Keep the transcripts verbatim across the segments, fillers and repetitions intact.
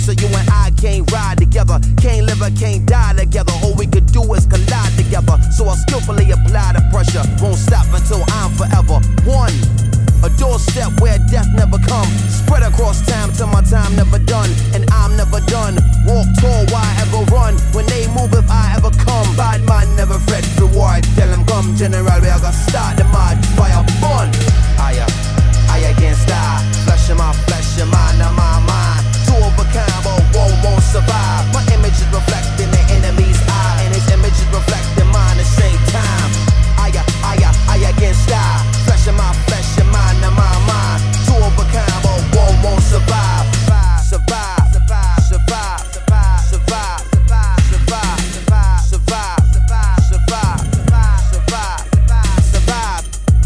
so you and I can't ride together. Can't live or can't die together. All we could do is collide together. So I skillfully apply the pressure. Won't stop until I'm forever one. A doorstep where death never come. Spread across time till my time never done. And I'm never done. Walk tall, why ever run? When they move, if I ever come. Bad man never fret for war. I tell them come, general, we are gonna start the mad fire fun. I, uh, I against die. Flesh in my flesh, and mind in my mind. Two of a kind, but one won't survive. My image is reflecting the enemy's eye, and his image is reflecting mine at the same time. I, uh, I, uh, I against die. Flesh in my flesh, and mind in my mind. Two of a kind, but one won't survive. Survive, survive, survive, survive, survive, survive, survive, survive, survive, survive, survive, survive, survive.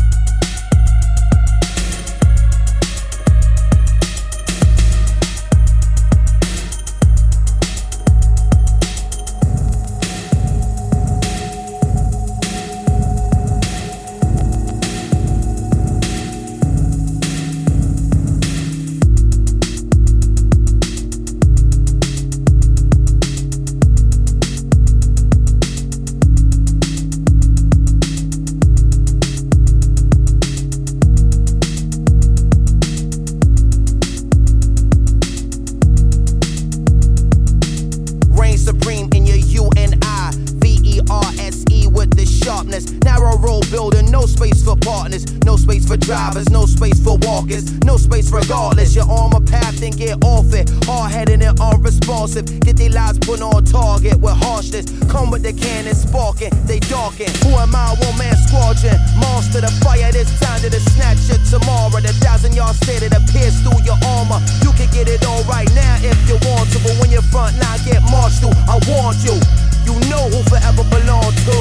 Supreme in your U and I, V E R S E with the sharpness. Narrow road building, no space for partners, no space for drivers, no space for walkers, no space regardless. You're on my path and get off it. Hard-headed and unresponsive, get their lives put on target with harshness. Come with the cannon sparking, they darken. Who am I? One man squadron. Monster the fire, this time to the snatch it tomorrow. The thousand yard stare that appears through your armor. You can get it all right now if you want to, but when your front line get marched through, I warned you. You know who forever belong to.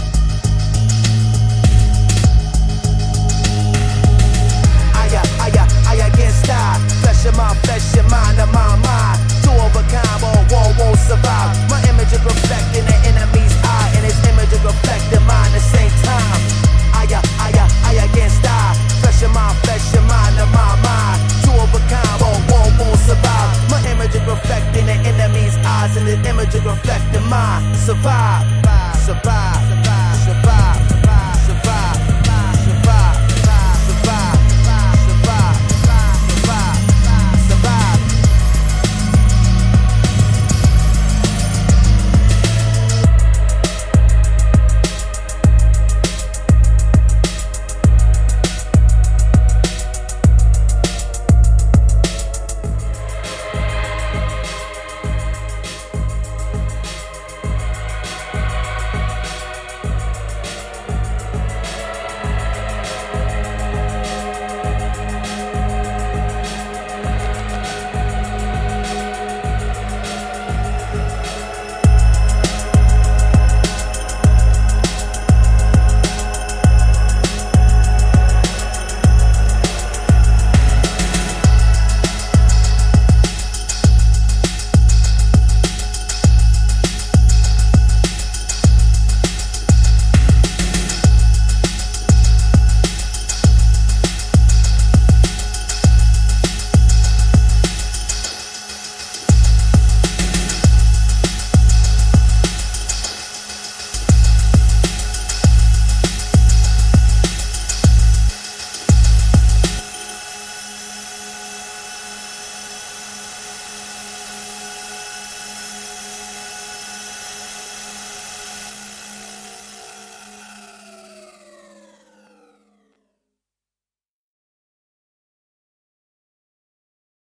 I, I, I against die. Flesh in my flesh, and mind in my mind. Two of a kind, but one won't survive. My image is reflecting the enemy's eye, and his image is reflecting mine at the same time. I, I, I against die. Flesh in my flesh, and mind in my mind. Two of a kind, but one won't survive. My image is reflecting the enemy's eyes, and his image is reflecting mine. Survive.